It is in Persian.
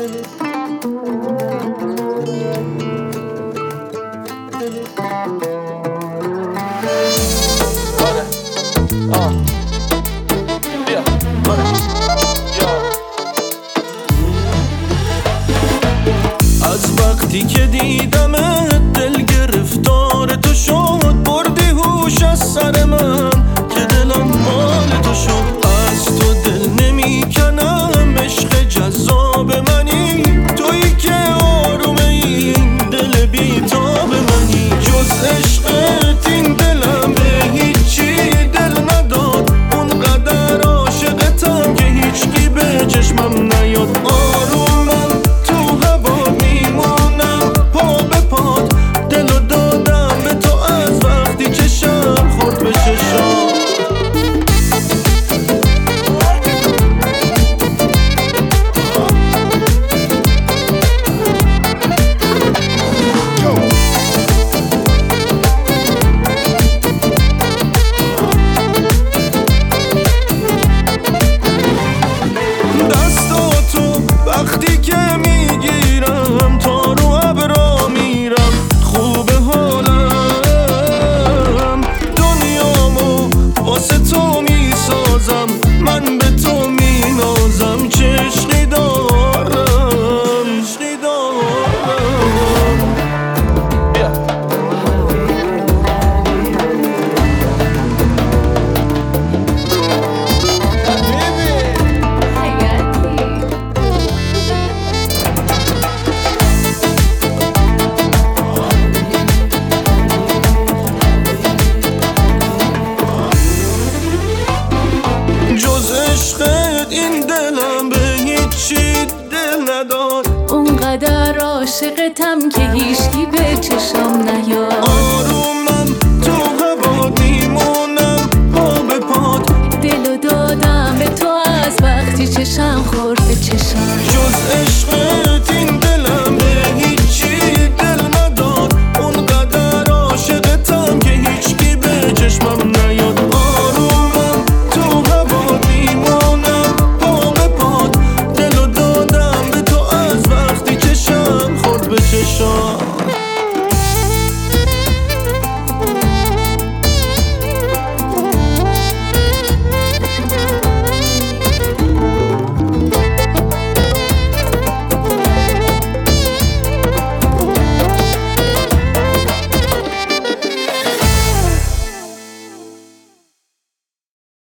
از وقتی که دیدمت دل گرفتار تو شد، بردی هوش از سر من که دلم مال تو شد. از تو دل نمیکنم، عشق جذاب منی، تویی که آروم این دل بیتاب منی. جز عشقت این دلم به هیچی دل نداد، اونقدر عاشقتم که هیچکی به چشمم نیاد. آرومم تو هوا میمونم پا به پات، دلو دادم به تو از وقتی چشم خورد به چشام. دستاتو وقتی که میگیرم تا رو ابرا میرم، خوب حالم دنیامو واسه تو میسازم، من به تو مینازم. چه عشقی دارم، عشقی دارم. جز عشقت این دلم به هیچی دل نداد، اونقدر عاشقتم که هیچکی به چشام نیاد. آرومم تو هوا میمونم پا به پات، دلو دادم به تو از وقتی چشم خورد به چشم. جز عشق